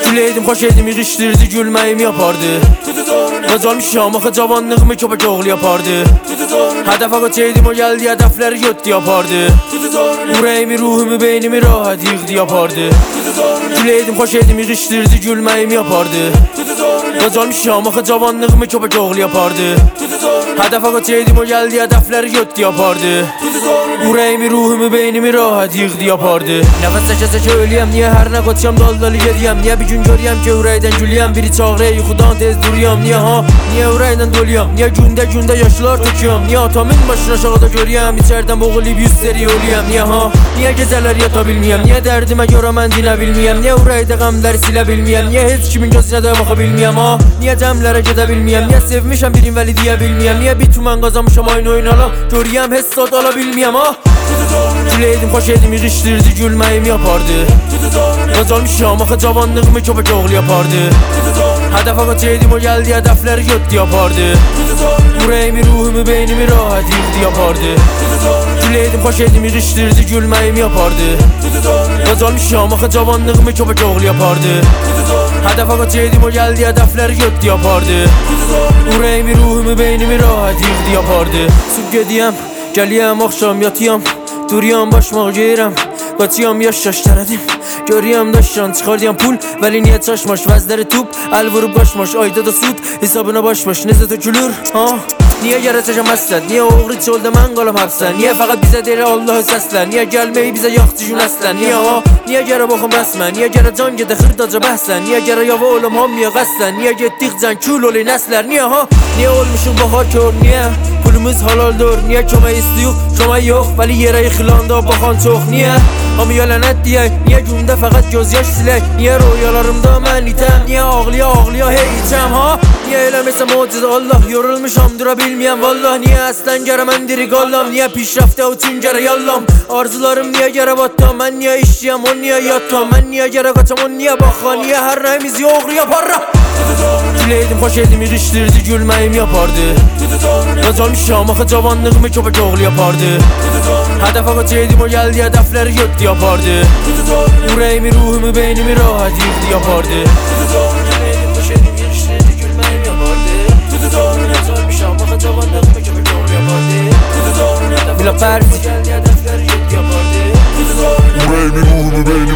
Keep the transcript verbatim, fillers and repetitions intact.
Güleydim, hoş edim, yığışdırdı, gülməyimi yapardı. Qazanmışam axı cavanlığımı köpək oğlu yapardı. Hədəf ağacaydım, o gəldi, hədəfləri götdü yapardı. Ürəyimi, ruhumu, beynimi rahat yığdı yapardı. Güleydim, hoş edim, yığışdırdı, gülməyimi yapardı. Qazanmışam axı cavanlığımı köpək oğlu yapardı. Hədəf ağacaydım, o gəldi, hədəfləri götdü yapardı. Ürəyimi, ruhumu, beynimi rahat yığdı yapardı. Nəfəs çəkə-çəkə ölüyəm, niyə hər nə qoçyam dal-dalı gediyəm? Niyə bir gün görüyəm ki ürəkdən gülüyəm? Biri çağırır, yuxudan tez duruyam. Niyə ha? Niyə ürəkdən doluyam? Niyə gündə-gündə yaşlar töküyəm? Niyə atamın başına aşağıda görüyəm? İçərdən boğulub yüzləri ölüyəm. Niyə ha? Niyə gecələr yata bilməyəm? Niyə dərdimə görə mən dinə bilməyəm? Niyə ürəkdə qəmləri silə bilməyəm? Niyə heç kimin gözünə də baxa bilməyəm ha? Niyə cəmlərə gedə bilməyəm? Niyə sevmişəm birin vəli deyə bilməyəm? Niyə bir tümən qazanmışam aynı oynala? Görüyəm heç sad ala bilməyəm ha? Güleydim, hoş edim, yığışdırdı, gülməyimi yapardı. Qazanmışam axı cavanlığımı köpək oğlu yapardı. Hədəf ağacaydım, o gəldi, hədəfləri götdü yapardı. Ürəyimi, ruhumu, beynimi rahat yığdı yapardı. Güleydim, hoş edim, yığışdırdı, gülməyimi yapardı. Qazanmışam axı cavanlığımı köpək oğlu yapardı. Hədəf ağacaydım, o gəldi, hədəfləri götdü yapardı. Ürəyimi, ruhumu, beynimi rahat yığdı yapardı. Süb gediyəm, gəliyəm, axşam yatıyam. Duruyam, başmaq geyirəm, qaçıyam, yaş-yaş tərədim. Görüyəm daşyan, çıxardıyam pul, vəli niyə çaşmaş? Vəzləri tup, əl vurub qaçmaş. Ayda da sud, hesabına başbaş, necə tökülür, ha? Niyə gələcəkəm əslən? Niyə oğru çöldə mən qalam həbsən? Niyə fəqət bizə deyir Allahı səslən? Niyə gəlməyi bizə yaxçı gün əslən? Niyə ha? Niyə gərə baxım rəsmən? Niyə gərə can gedə xırdaca bəhsən? Niyə gərə yava olum hamıya qəslən? Niyə getdikcən kül oli nəslər? Niyə ha? Niyə olmuşum baha kör? Niyə? Pulumuz halaldır, niyə kömək istəyik? Kömək yox, vəli yerə yıxılanda baxan çox. Niyə? Hamıya lənət deyək, niyə gündə fəqət göz yaş silək? Niyə röyalarımda mən itəm? Niyə ağlıya ağlıya hey içəm ha? Niyə eləməsə mucize Allah? Yorulmuşam, dura bilməyəm vallah. Niyə əslən gərə mən dirik Allahım? Niyə pişrafdə üçün gərə yallam? Arzularım niyə gərə battam? Mən niyə işləyəm, o niyə yattam? Mən niyə gərə qaçam, o niyə baxa? Niyə hər rəyimiz yoğru yaparra? Güleydim, hoş edim, yığışdırdı, gülməyimi yapardı. Qazanmışam axı cavanlığımı köpək oğlu yapardı. Hədəf ağacaydım, o gəldi, hədəfləri götdü yapardı. Ürəyimi, ruhumu, beynimi rahat yığdı yapardı. Güleydim, hoş edim, yığışdırdı, gülməyimi yapardı. Qazanmışam axı cavanlığımı köpək oğlu yapardı. Bila Pərzi, gəldi, hədəfləri götdü yapardı. Ürəyimi, ruhumu, beynimi